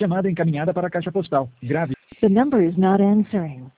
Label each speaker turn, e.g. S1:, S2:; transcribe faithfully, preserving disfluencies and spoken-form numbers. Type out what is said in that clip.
S1: Chamada encaminhada para a caixa postal. Grave.
S2: The number is not answering.